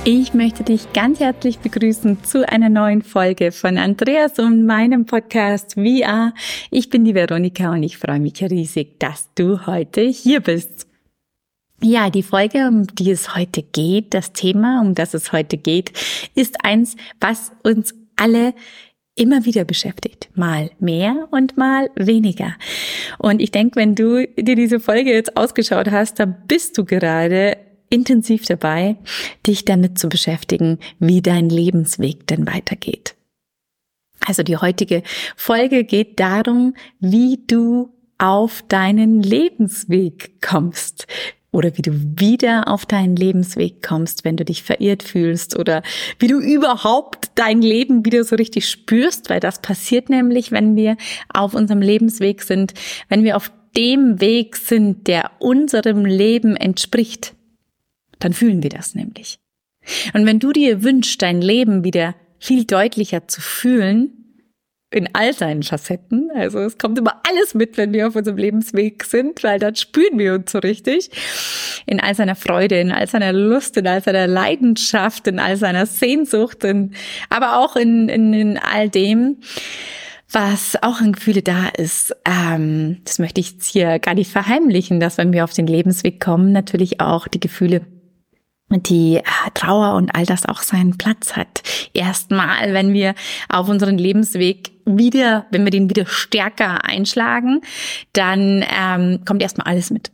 Ich möchte dich ganz herzlich begrüßen zu einer neuen Folge von Andreas und meinem Podcast VR. Ich bin die Veronika und ich freue mich riesig, dass du heute hier bist. Ja, die Folge, um die es heute geht, das Thema, um das es heute geht, ist eins, was uns alle immer wieder beschäftigt. Mal mehr und mal weniger. Und ich denke, wenn du dir diese Folge jetzt ausgeschaut hast, dann bist du gerade intensiv dabei, dich damit zu beschäftigen, wie dein Lebensweg denn weitergeht. Also die heutige Folge geht darum, wie du auf deinen Lebensweg kommst oder wie du wieder auf deinen Lebensweg kommst, wenn du dich verirrt fühlst oder wie du überhaupt dein Leben wieder so richtig spürst, weil das passiert nämlich, wenn wir auf unserem Lebensweg sind, wenn wir auf dem Weg sind, der unserem Leben entspricht. Dann fühlen wir das nämlich. Und wenn du dir wünschst, dein Leben wieder viel deutlicher zu fühlen, in all seinen Facetten, also es kommt immer alles mit, wenn wir auf unserem Lebensweg sind, weil dann spüren wir uns so richtig, in all seiner Freude, in all seiner Lust, in all seiner Leidenschaft, in all seiner Sehnsucht, aber auch in all dem, was auch an Gefühle da ist. Das möchte ich jetzt hier gar nicht verheimlichen, dass wenn wir auf den Lebensweg kommen, natürlich auch die Gefühle, die Trauer und all das auch seinen Platz hat. Erstmal, wenn wir auf unseren Lebensweg wenn wir den wieder stärker einschlagen, dann kommt erstmal alles mit.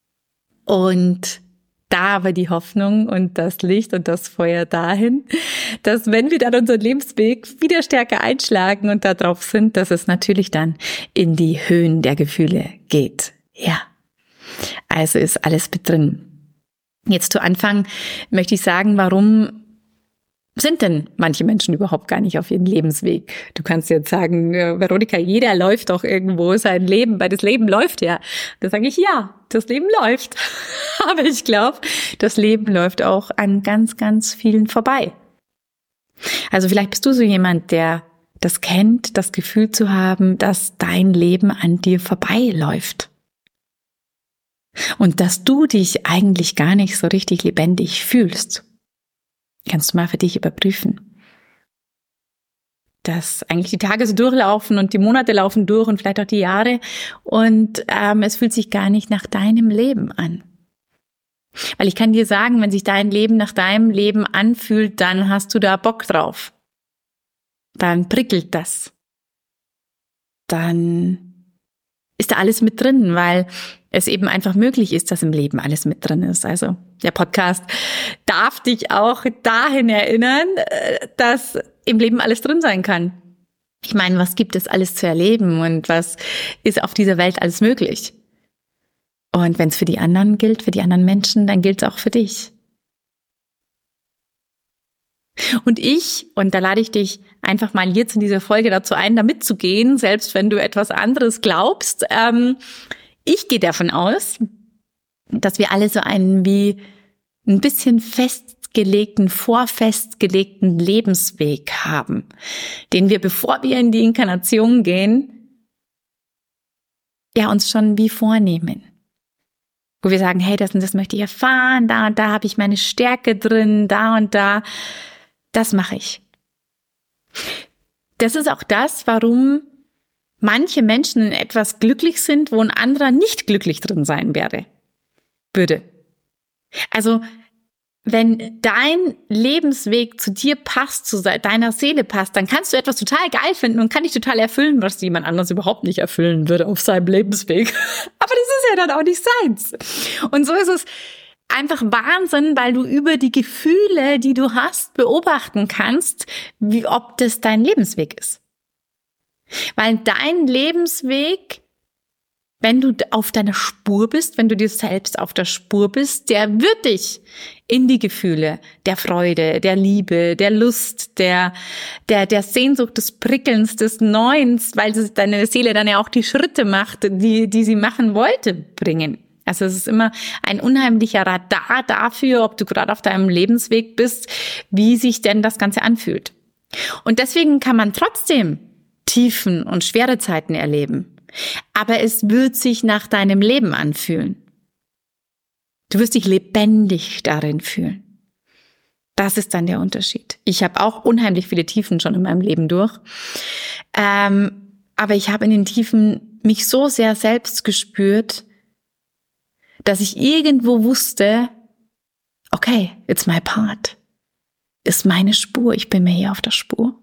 Und da aber die Hoffnung und das Licht und das Feuer dahin, dass wenn wir dann unseren Lebensweg wieder stärker einschlagen und da drauf sind, dass es natürlich dann in die Höhen der Gefühle geht. Ja, also ist alles mit drin. Jetzt zu Anfang möchte ich sagen, warum sind denn manche Menschen überhaupt gar nicht auf ihrem Lebensweg? Du kannst jetzt sagen, Veronika, jeder läuft doch irgendwo sein Leben, weil das Leben läuft ja. Da sage ich, ja, das Leben läuft. Aber ich glaube, das Leben läuft auch an ganz, ganz vielen vorbei. Also vielleicht bist du so jemand, der das kennt, das Gefühl zu haben, dass dein Leben an dir vorbeiläuft. Und dass du dich eigentlich gar nicht so richtig lebendig fühlst. Kannst du mal für dich überprüfen. Dass eigentlich die Tage so durchlaufen und die Monate laufen durch und vielleicht auch die Jahre und es fühlt sich gar nicht nach deinem Leben an. Weil ich kann dir sagen, wenn sich dein Leben nach deinem Leben anfühlt, dann hast du da Bock drauf. Dann prickelt das. Dann ist da alles mit drin, weil es eben einfach möglich ist, dass im Leben alles mit drin ist. Also der Podcast darf dich auch dahin erinnern, dass im Leben alles drin sein kann. Ich meine, was gibt es alles zu erleben und was ist auf dieser Welt alles möglich? Und wenn es für die anderen gilt, für die anderen Menschen, dann gilt es auch für dich. Und da lade ich dich einfach mal jetzt in dieser Folge dazu ein, da mitzugehen, selbst wenn du etwas anderes glaubst. Ich gehe davon aus, dass wir alle so einen wie ein bisschen vorfestgelegten Lebensweg haben, den wir, bevor wir in die Inkarnation gehen, ja uns schon wie vornehmen. Wo wir sagen, hey, das und das möchte ich erfahren, da und da habe ich meine Stärke drin, da und da. Das mache ich. Das ist auch das, warum manche Menschen in etwas glücklich sind, wo ein anderer nicht glücklich drin sein würde. Also, wenn dein Lebensweg zu dir passt, zu deiner Seele passt, dann kannst du etwas total geil finden und kann dich total erfüllen, was jemand anderes überhaupt nicht erfüllen würde auf seinem Lebensweg. Aber das ist ja dann auch nicht seins. Und so ist es einfach Wahnsinn, weil du über die Gefühle, die du hast, beobachten kannst, ob das dein Lebensweg ist. Weil dein Lebensweg, wenn du auf deiner Spur bist, wenn du dir selbst auf der Spur bist, der wird dich in die Gefühle der Freude, der Liebe, der Lust, der Sehnsucht, des Prickelns, des Neuens, weil deine Seele dann ja auch die Schritte macht, die sie machen wollte, bringen. Also es ist immer ein unheimlicher Radar dafür, ob du gerade auf deinem Lebensweg bist, wie sich denn das Ganze anfühlt. Und deswegen kann man trotzdem Tiefen und schwere Zeiten erleben. Aber es wird sich nach deinem Leben anfühlen. Du wirst dich lebendig darin fühlen. Das ist dann der Unterschied. Ich habe auch unheimlich viele Tiefen schon in meinem Leben durch. Aber ich habe in den Tiefen mich so sehr selbst gespürt, dass ich irgendwo wusste, okay, it's my part. Ist meine Spur. Ich bin mir hier auf der Spur.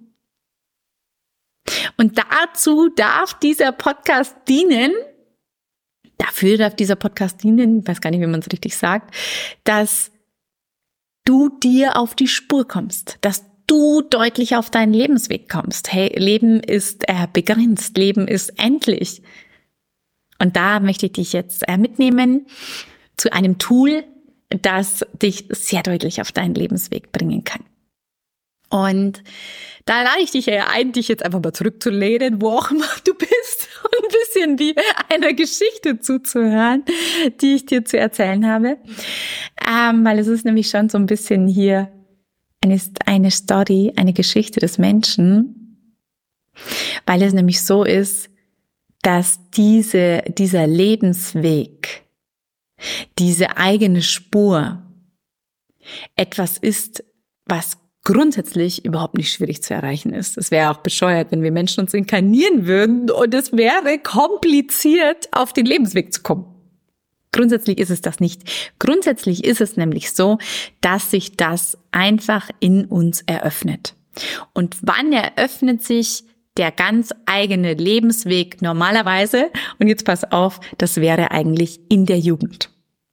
Und dazu darf dieser Podcast dienen, ich weiß gar nicht, wie man es richtig sagt, dass du dir auf die Spur kommst, dass du deutlich auf deinen Lebensweg kommst. Hey, Leben ist begrenzt, Leben ist endlich. Und da möchte ich dich jetzt mitnehmen zu einem Tool, das dich sehr deutlich auf deinen Lebensweg bringen kann. Und da lade ich dich ja ein, dich jetzt einfach mal zurückzulehnen, wo auch immer du bist, und ein bisschen wie einer Geschichte zuzuhören, die ich dir zu erzählen habe. Weil es ist nämlich schon so ein bisschen hier eine Story, eine Geschichte des Menschen, weil es nämlich so ist, dass dieser Lebensweg, diese eigene Spur etwas ist, was grundsätzlich überhaupt nicht schwierig zu erreichen ist. Es wäre auch bescheuert, wenn wir Menschen uns inkarnieren würden und es wäre kompliziert, auf den Lebensweg zu kommen. Grundsätzlich ist es das nicht. Grundsätzlich ist es nämlich so, dass sich das einfach in uns eröffnet. Und wann eröffnet sich der ganz eigene Lebensweg normalerweise? Und jetzt pass auf, das wäre eigentlich in der Jugend.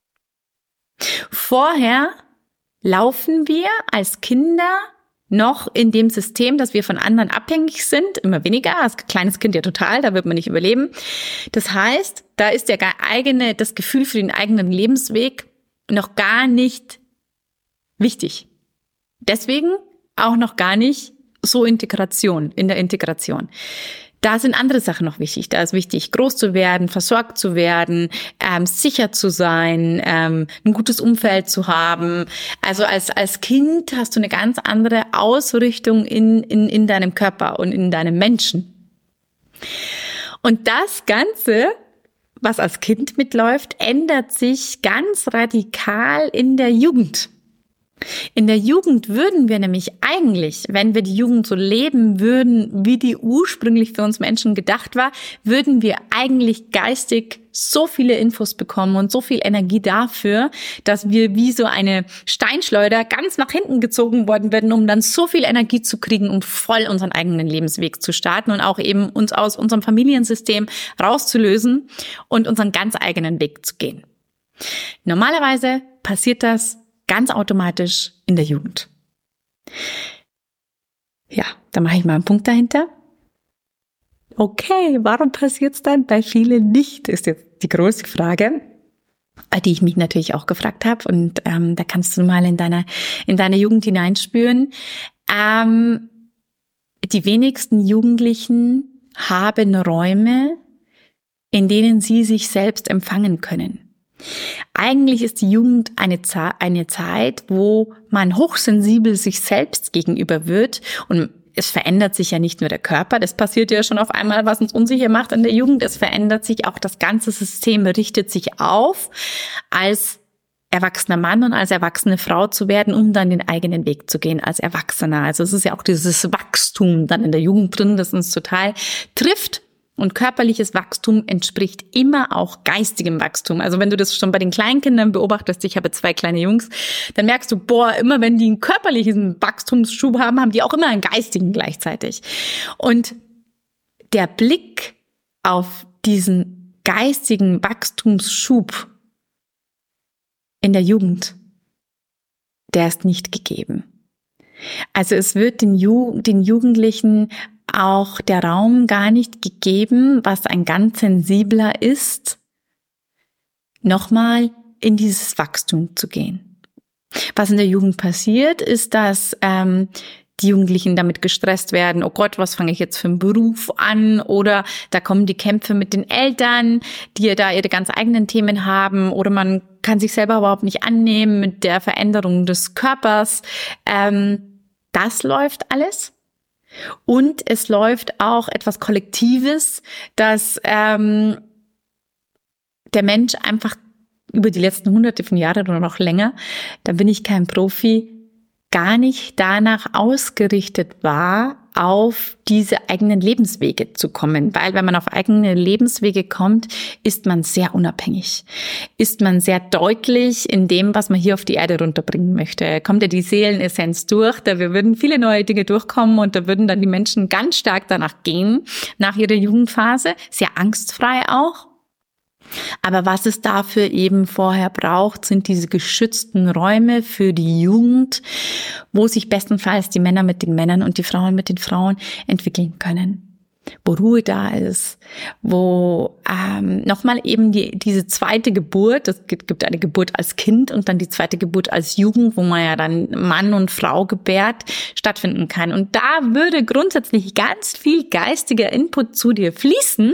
Vorher laufen wir als Kinder noch in dem System, dass wir von anderen abhängig sind, immer weniger, als kleines Kind ja total, da wird man nicht überleben. Das heißt, da ist das Gefühl für den eigenen Lebensweg noch gar nicht wichtig. Deswegen auch noch gar nicht so in der Integration. Da sind andere Sachen noch wichtig. Da ist wichtig, groß zu werden, versorgt zu werden, sicher zu sein, ein gutes Umfeld zu haben. Also als Kind hast du eine ganz andere Ausrichtung in deinem Körper und in deinem Menschen. Und das Ganze, was als Kind mitläuft, ändert sich ganz radikal in der Jugend. In der Jugend würden wir nämlich eigentlich, wenn wir die Jugend so leben würden, wie die ursprünglich für uns Menschen gedacht war, würden wir eigentlich geistig so viele Infos bekommen und so viel Energie dafür, dass wir wie so eine Steinschleuder ganz nach hinten gezogen worden werden, um dann so viel Energie zu kriegen, um voll unseren eigenen Lebensweg zu starten und auch eben uns aus unserem Familiensystem rauszulösen und unseren ganz eigenen Weg zu gehen. Normalerweise passiert das ganz automatisch in der Jugend. Ja, da mache ich mal einen Punkt dahinter. Okay, warum passiert es dann bei vielen nicht, ist jetzt die große Frage, die ich mich natürlich auch gefragt habe. Und da kannst du mal in deine Jugend hineinspüren. Die wenigsten Jugendlichen haben Räume, in denen sie sich selbst empfangen können. Eigentlich ist die Jugend eine Zeit, wo man hochsensibel sich selbst gegenüber wird, und es verändert sich ja nicht nur der Körper, das passiert ja schon auf einmal, was uns unsicher macht in der Jugend, es verändert sich auch das ganze System, richtet sich auf, als erwachsener Mann und als erwachsene Frau zu werden, um dann den eigenen Weg zu gehen als Erwachsener. Also es ist ja auch dieses Wachstum dann in der Jugend drin, das uns total trifft. Und körperliches Wachstum entspricht immer auch geistigem Wachstum. Also wenn du das schon bei den Kleinkindern beobachtest, ich habe 2 kleine Jungs, dann merkst du, immer wenn die einen körperlichen Wachstumsschub haben, haben die auch immer einen geistigen gleichzeitig. Und der Blick auf diesen geistigen Wachstumsschub in der Jugend, der ist nicht gegeben. Also es wird den Jugendlichen auch der Raum gar nicht gegeben, was ein ganz sensibler ist, nochmal in dieses Wachstum zu gehen. Was in der Jugend passiert, ist, dass die Jugendlichen damit gestresst werden, oh Gott, was fange ich jetzt für einen Beruf an? Oder da kommen die Kämpfe mit den Eltern, die ja da ihre ganz eigenen Themen haben. Oder man kann sich selber überhaupt nicht annehmen mit der Veränderung des Körpers. Das läuft alles. Und es läuft auch etwas Kollektives, dass der Mensch einfach über die letzten Hunderte von Jahren oder noch länger, da bin ich kein Profi, gar nicht danach ausgerichtet war, auf diese eigenen Lebenswege zu kommen. Weil wenn man auf eigene Lebenswege kommt, ist man sehr unabhängig. Ist man sehr deutlich in dem, was man hier auf die Erde runterbringen möchte. Kommt ja die Seelenessenz durch, da würden viele neue Dinge durchkommen und da würden dann die Menschen ganz stark danach gehen, nach ihrer Jugendphase, sehr angstfrei auch. Aber was es dafür eben vorher braucht, sind diese geschützten Räume für die Jugend, wo sich bestenfalls die Männer mit den Männern und die Frauen mit den Frauen entwickeln können. Wo Ruhe da ist, wo nochmal eben diese zweite Geburt, es gibt eine Geburt als Kind und dann die zweite Geburt als Jugend, wo man ja dann Mann und Frau gebärt, stattfinden kann. Und da würde grundsätzlich ganz viel geistiger Input zu dir fließen,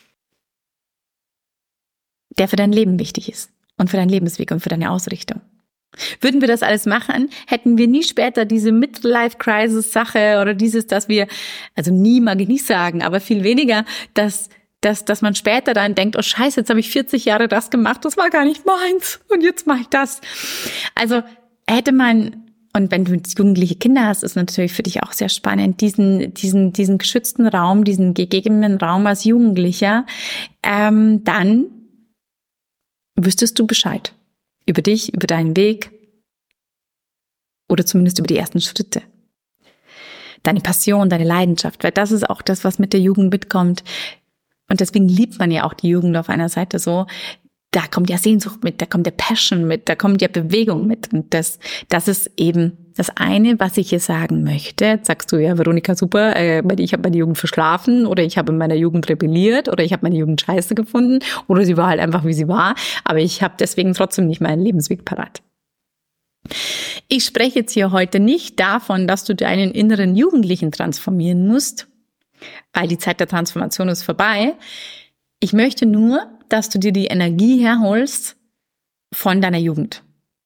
der für dein Leben wichtig ist und für deinen Lebensweg und für deine Ausrichtung. Würden wir das alles machen, hätten wir nie später diese Midlife-Crisis-Sache oder dass wir, also nie mag ich nicht sagen, aber viel weniger, dass man später dann denkt, oh Scheiße, jetzt habe ich 40 Jahre das gemacht, das war gar nicht meins und jetzt mache ich das. Also hätte man, und wenn du jugendliche Kinder hast, ist natürlich für dich auch sehr spannend, diesen geschützten Raum, diesen gegebenen Raum als Jugendlicher, dann wüsstest du Bescheid über dich, über deinen Weg oder zumindest über die ersten Schritte. Deine Passion, deine Leidenschaft, weil das ist auch das, was mit der Jugend mitkommt. Und deswegen liebt man ja auch die Jugend auf einer Seite so. Da kommt ja Sehnsucht mit, da kommt ja Passion mit, da kommt ja Bewegung mit. Und das ist eben das eine, was ich hier sagen möchte. Jetzt sagst du, ja, Veronika, super, ich habe meine Jugend verschlafen oder ich habe in meiner Jugend rebelliert oder ich habe meine Jugend scheiße gefunden oder sie war halt einfach, wie sie war. Aber ich habe deswegen trotzdem nicht meinen Lebensweg parat. Ich spreche jetzt hier heute nicht davon, dass du deinen inneren Jugendlichen transformieren musst, weil die Zeit der Transformation ist vorbei. Ich möchte nur, dass du dir die Energie herholst von deiner Jugend.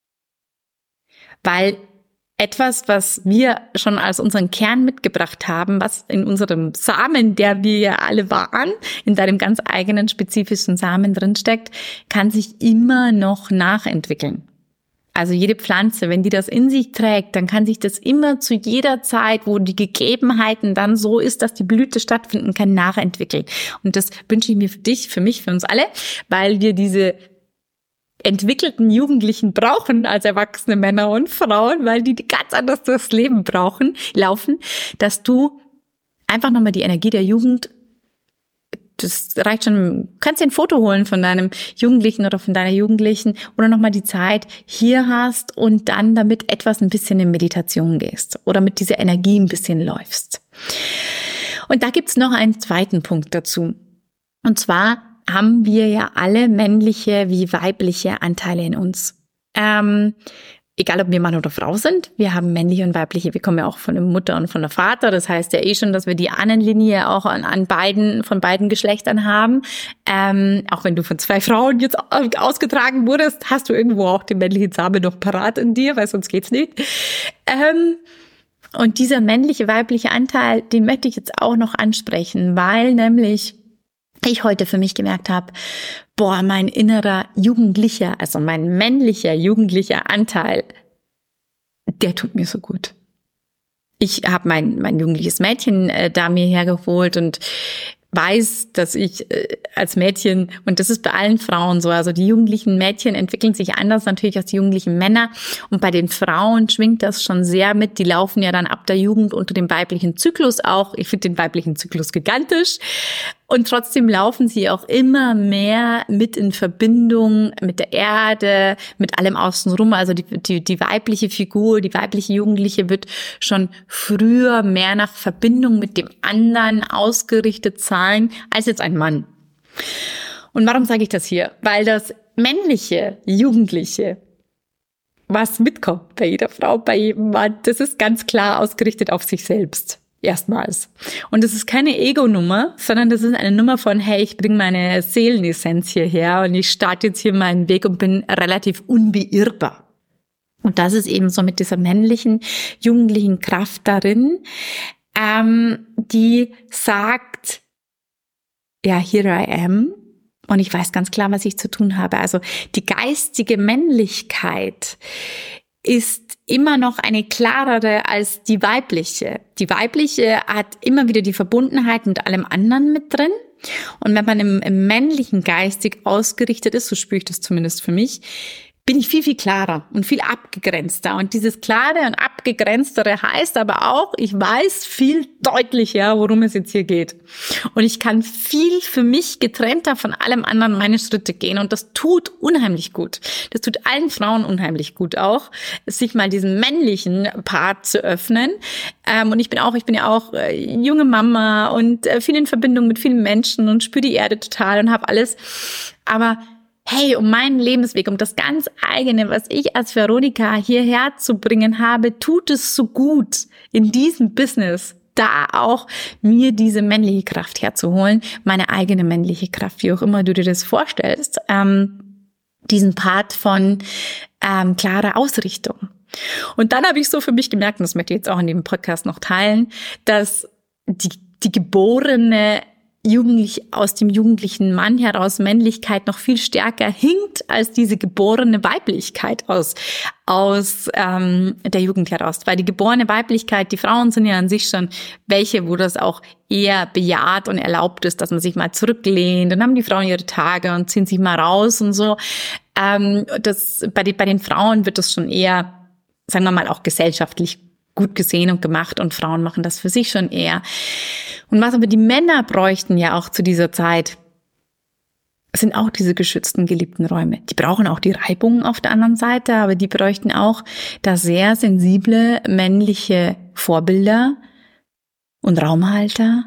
Weil etwas, was wir schon als unseren Kern mitgebracht haben, was in unserem Samen, der wir ja alle waren, in deinem ganz eigenen spezifischen Samen drinsteckt, kann sich immer noch nachentwickeln. Also jede Pflanze, wenn die das in sich trägt, dann kann sich das immer zu jeder Zeit, wo die Gegebenheiten dann so ist, dass die Blüte stattfinden kann, nachentwickeln. Und das wünsche ich mir für dich, für mich, für uns alle, weil wir diese entwickelten Jugendlichen brauchen als erwachsene Männer und Frauen, weil die ganz anders durchs Leben laufen, dass du einfach nochmal die Energie der Jugend, das reicht schon, du kannst dir ein Foto holen von deinem Jugendlichen oder von deiner Jugendlichen oder nochmal die Zeit hier hast und dann damit etwas ein bisschen in Meditation gehst oder mit dieser Energie ein bisschen läufst. Und da gibt's noch einen zweiten Punkt dazu. Und zwar haben wir ja alle männliche wie weibliche Anteile in uns. Egal, ob wir Mann oder Frau sind, wir haben männliche und weibliche, wir kommen ja auch von der Mutter und von der Vater, das heißt ja schon, dass wir die Ahnenlinie auch von beiden Geschlechtern haben. Auch wenn du von 2 Frauen jetzt ausgetragen wurdest, hast du irgendwo auch den männlichen Samen noch parat in dir, weil sonst geht's nicht. Und dieser männliche, weibliche Anteil, den möchte ich jetzt auch noch ansprechen, weil nämlich ich heute für mich gemerkt habe, mein innerer Jugendlicher, also mein männlicher jugendlicher Anteil, der tut mir so gut. Ich habe mein jugendliches Mädchen da mir hergeholt und weiß, dass ich als Mädchen, und das ist bei allen Frauen so, also die jugendlichen Mädchen entwickeln sich anders natürlich als die jugendlichen Männer und bei den Frauen schwingt das schon sehr mit, die laufen ja dann ab der Jugend unter dem weiblichen Zyklus auch, ich finde den weiblichen Zyklus gigantisch und trotzdem laufen sie auch immer mehr mit in Verbindung mit der Erde, mit allem außenrum, also die weibliche Figur, die weibliche Jugendliche wird schon früher mehr nach Verbindung mit dem anderen ausgerichtet sein, als jetzt ein Mann. Und warum sage ich das hier? Weil das männliche Jugendliche, was mitkommt bei jeder Frau, bei jedem Mann, das ist ganz klar ausgerichtet auf sich selbst. Erstmals. Und das ist keine Ego-Nummer, sondern das ist eine Nummer von, hey, ich bringe meine Seelenessenz hierher und ich starte jetzt hier meinen Weg und bin relativ unbeirrbar. Und das ist eben so mit dieser männlichen, jugendlichen Kraft darin, die sagt, ja, here I am. Und ich weiß ganz klar, was ich zu tun habe. Also die geistige Männlichkeit ist immer noch eine klarere als die weibliche. Die weibliche hat immer wieder die Verbundenheit mit allem anderen mit drin. Und wenn man im männlichen geistig ausgerichtet ist, so spüre ich das zumindest für mich, bin ich viel, viel klarer und viel abgegrenzter. Und dieses Klare und Abgegrenztere heißt aber auch, ich weiß viel deutlicher, worum es jetzt hier geht. Und ich kann viel für mich getrennter von allem anderen meine Schritte gehen. Und das tut unheimlich gut. Das tut allen Frauen unheimlich gut auch, sich mal diesen männlichen Part zu öffnen. Und ich bin ja auch junge Mama und viel in Verbindung mit vielen Menschen und spüre die Erde total und habe alles. Aber hey, um meinen Lebensweg, um das ganz eigene, was ich als Veronika hierher zu bringen habe, tut es so gut in diesem Business, da auch mir diese männliche Kraft herzuholen, meine eigene männliche Kraft, wie auch immer du dir das vorstellst, diesen Part von klarer Ausrichtung. Und dann habe ich so für mich gemerkt, und das möchte ich jetzt auch in dem Podcast noch teilen, dass die geborene aus dem jugendlichen Mann heraus Männlichkeit noch viel stärker hinkt als diese geborene Weiblichkeit aus der Jugend heraus. Weil die geborene Weiblichkeit, die Frauen sind ja an sich schon welche, wo das auch eher bejaht und erlaubt ist, dass man sich mal zurücklehnt. Dann haben die Frauen ihre Tage und ziehen sich mal raus und so. Bei den Frauen wird das schon eher, sagen wir mal, auch gesellschaftlich gut gesehen und gemacht und Frauen machen das für sich schon eher. Und was aber die Männer bräuchten ja auch zu dieser Zeit, sind auch diese geschützten, geliebten Räume. Die brauchen auch die Reibung auf der anderen Seite, aber die bräuchten auch da sehr sensible männliche Vorbilder und Raumhalter.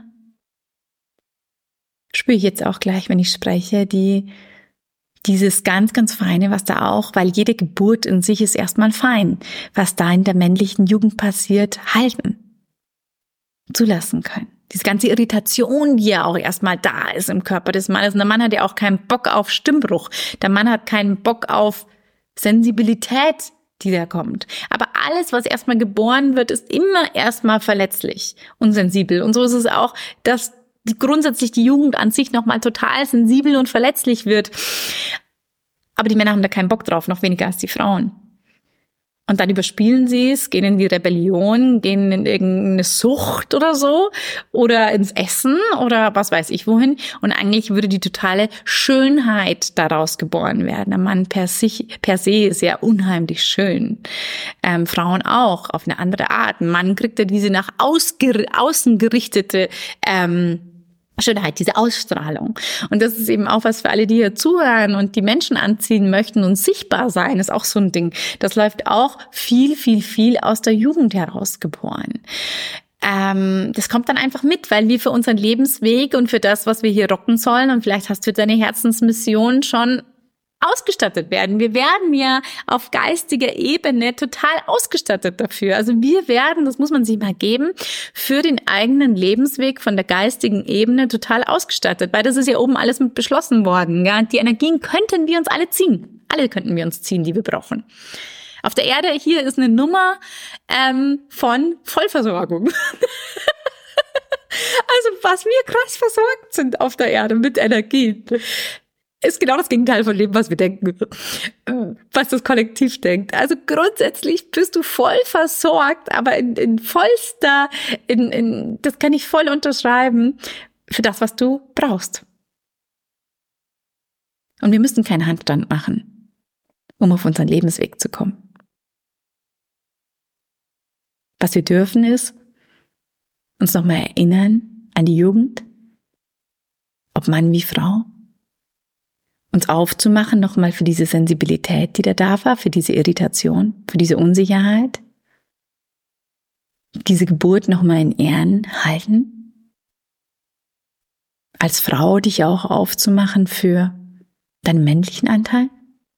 Spüre ich jetzt auch gleich, wenn ich spreche, dieses ganz, ganz Feine, was da auch, weil jede Geburt in sich ist erstmal fein, was da in der männlichen Jugend passiert, halten, zulassen können. Diese ganze Irritation, die ja auch erstmal da ist im Körper des Mannes. Und der Mann hat ja auch keinen Bock auf Stimmbruch. Der Mann hat keinen Bock auf Sensibilität, die da kommt. Aber alles, was erstmal geboren wird, ist immer erstmal verletzlich und sensibel. Und so ist es auch, dass grundsätzlich die Jugend an sich nochmal total sensibel und verletzlich wird. Aber die Männer haben da keinen Bock drauf, noch weniger als die Frauen. Und dann überspielen sie es, gehen in die Rebellion, gehen in irgendeine Sucht oder so oder ins Essen oder was weiß ich wohin. Und eigentlich würde die totale Schönheit daraus geboren werden. Der Mann per se ist ja unheimlich schön. Frauen auch, auf eine andere Art. Ein Mann kriegt ja diese nach außen gerichtete Schönheit, diese Ausstrahlung. Und das ist eben auch was für alle, die hier zuhören und die Menschen anziehen möchten und sichtbar sein, ist auch so ein Ding. Das läuft auch viel, viel, viel aus der Jugend heraus geboren. Das kommt dann einfach mit, weil wir für unseren Lebensweg und für das, was wir hier rocken sollen, und vielleicht hast du deine Herzensmission schon ausgestattet werden. Wir werden ja auf geistiger Ebene total ausgestattet dafür. Also wir werden, das muss man sich mal geben, für den eigenen Lebensweg von der geistigen Ebene total ausgestattet, weil das ist ja oben alles mit beschlossen worden. Ja? Die Energien könnten wir uns alle ziehen. Alle könnten wir uns ziehen, die wir brauchen. Auf der Erde hier ist eine Nummer von Vollversorgung. Also was wir krass versorgt sind auf der Erde mit Energie, ist genau das Gegenteil von dem, was wir denken, was das Kollektiv denkt. Also grundsätzlich bist du voll versorgt, aber in vollster, das kann ich voll unterschreiben, für das, was du brauchst. Und wir müssen keinen Handstand machen, um auf unseren Lebensweg zu kommen. Was wir dürfen ist, uns nochmal erinnern an die Jugend, ob Mann wie Frau, uns aufzumachen nochmal für diese Sensibilität, die da war, für diese Irritation, für diese Unsicherheit, diese Geburt nochmal in Ehren halten, als Frau dich auch aufzumachen für deinen männlichen Anteil.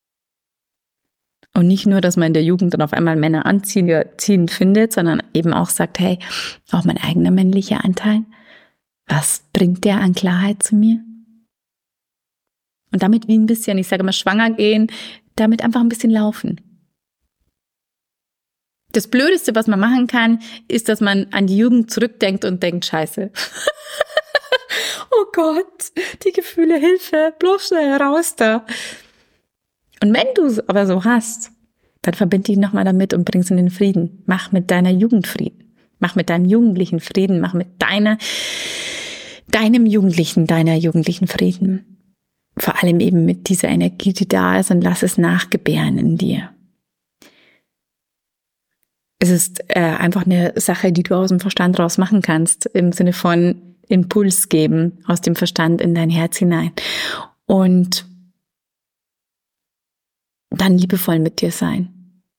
Und nicht nur, dass man in der Jugend dann auf einmal Männer anziehend findet, sondern eben auch sagt, hey, auch mein eigener männlicher Anteil, was bringt der an Klarheit zu mir? Und damit wie ein bisschen, ich sage immer schwanger gehen, damit einfach ein bisschen laufen. Das Blödeste, was man machen kann, ist, dass man an die Jugend zurückdenkt und denkt, scheiße. Oh Gott, die Gefühle, Hilfe, bloß schnell raus da. Und wenn du es aber so hast, Dann verbind dich nochmal damit und bring's in den Frieden. Mach mit deiner Jugend Frieden. Mach mit deinem Jugendlichen Frieden. Mach mit deiner Jugendlichen Frieden. Vor allem eben mit dieser Energie, die da ist, und lass es nachgebären in dir. Es ist einfach eine Sache, die du aus dem Verstand raus machen kannst, im Sinne von Impuls geben, aus dem Verstand in dein Herz hinein. Und dann liebevoll mit dir sein.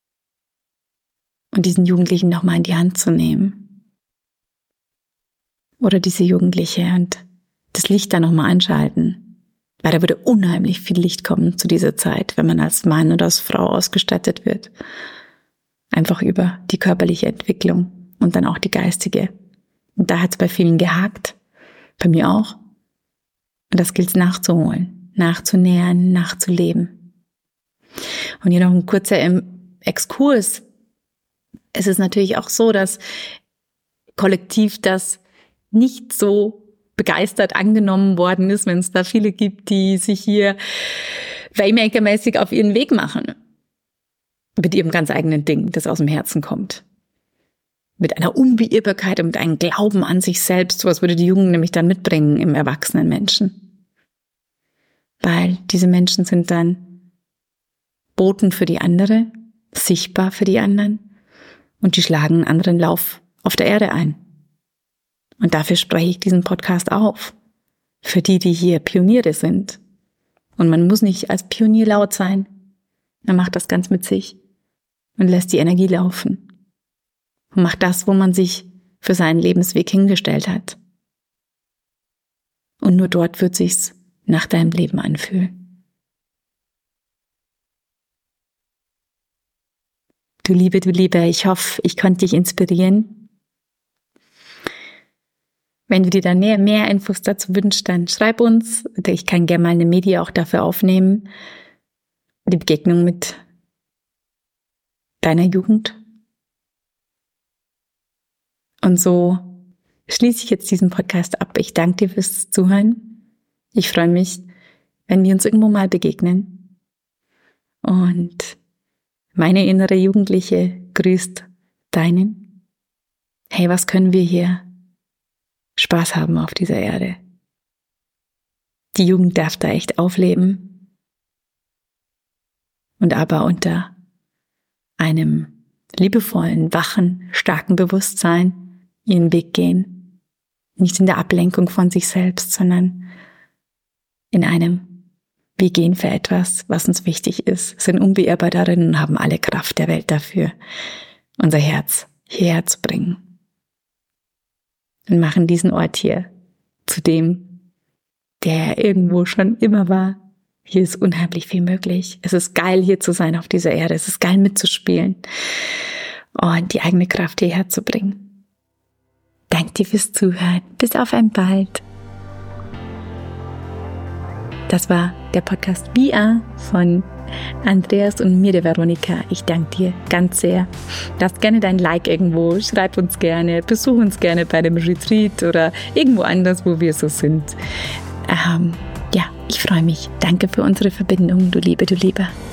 Und diesen Jugendlichen nochmal in die Hand zu nehmen. Oder diese Jugendliche und das Licht dann nochmal anschalten. Weil da würde unheimlich viel Licht kommen zu dieser Zeit, wenn man als Mann oder als Frau ausgestattet wird. Einfach über die körperliche Entwicklung und dann auch die geistige. Und da hat es bei vielen gehakt. Bei mir auch. Und das gilt es nachzuholen, nachzunähern, nachzuleben. Und hier noch ein kurzer Exkurs. Es ist natürlich auch so, dass kollektiv das nicht so begeistert angenommen worden ist, wenn es da viele gibt, die sich hier Waymaker-mäßig auf ihren Weg machen. Mit ihrem ganz eigenen Ding, das aus dem Herzen kommt. Mit einer Unbeirrbarkeit und mit einem Glauben an sich selbst. Sowas würde die Jugend nämlich dann mitbringen im erwachsenen Menschen. Weil diese Menschen sind dann Boten für die andere, sichtbar für die anderen, und die schlagen einen anderen Lauf auf der Erde ein. Und dafür spreche ich diesen Podcast auf. Für die, die hier Pioniere sind. Und man muss nicht als Pionier laut sein. Man macht das ganz mit sich und lässt die Energie laufen. Und macht das, wo man sich für seinen Lebensweg hingestellt hat. Und nur dort wird sich's nach deinem Leben anfühlen. Du Liebe, ich hoffe, ich konnte dich inspirieren. Wenn du dir da mehr Infos dazu wünschst, dann schreib uns. Ich kann gerne mal eine Media auch dafür aufnehmen. Die Begegnung mit deiner Jugend. Und so schließe ich jetzt diesen Podcast ab. Ich danke dir fürs Zuhören. Ich freue mich, wenn wir uns irgendwo mal begegnen. Und meine innere Jugendliche grüßt deinen. Hey, was können wir hier Spaß haben auf dieser Erde? Die Jugend darf da echt aufleben. Und aber unter einem liebevollen, wachen, starken Bewusstsein ihren Weg gehen. Nicht in der Ablenkung von sich selbst, sondern in einem wir gehen für etwas, was uns wichtig ist, sind unbeirrbar darin und haben alle Kraft der Welt dafür, unser Herz hierher zu bringen. Und machen diesen Ort hier zu dem, der irgendwo schon immer war. Hier ist unheimlich viel möglich. Es ist geil, hier zu sein auf dieser Erde. Es ist geil, mitzuspielen und die eigene Kraft hierher zu bringen. Danke dir fürs Zuhören. Bis auf ein bald. Das war der Podcast VR von Andreas und mir, der Veronika. Ich danke dir ganz sehr. Lass gerne dein Like irgendwo, schreib uns gerne, besuch uns gerne bei dem Retreat oder irgendwo anders, wo wir so sind. Ja, ich freue mich. Danke für unsere Verbindung, du Liebe, du Lieber.